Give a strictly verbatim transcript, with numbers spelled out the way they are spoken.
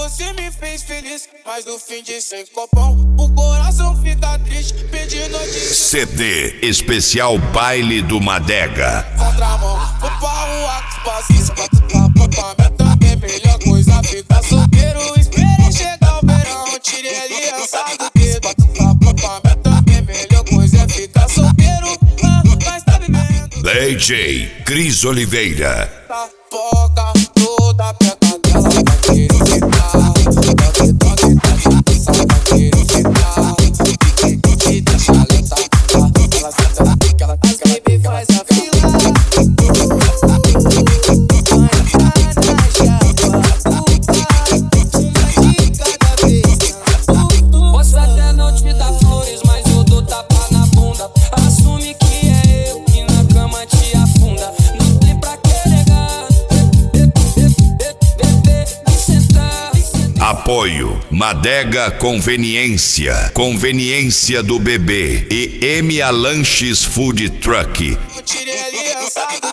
você me fez feliz, mas no fim de sem copão o coração fica triste, pedindo notícia. C D especial Baile do Madega. Contramão, vou pra rua que passa pra também melhor coisa ficar solteiro. Esperei chegar o verão, tirei a aliança do dedo. Pra também melhor coisa é ficar solteiro, mas tá vivendo. D J Cris Oliveira. Tá foca toda perto dela, vai querer ficar. Toque, toque, toque, só vai querer ficar. Fique, fique, deixa lentar. Ela senta, ela fica, ela fica, faz a fila. Posso até não te dar flores, mas eu dou tapa na bunda. Assume que é eu que na cama te afunda. Não tem pra que negar. Vem sentar. Apoio Madega Conveniência, Conveniência do Bebê e M A Lanches Food Truck. Tirei a aliança do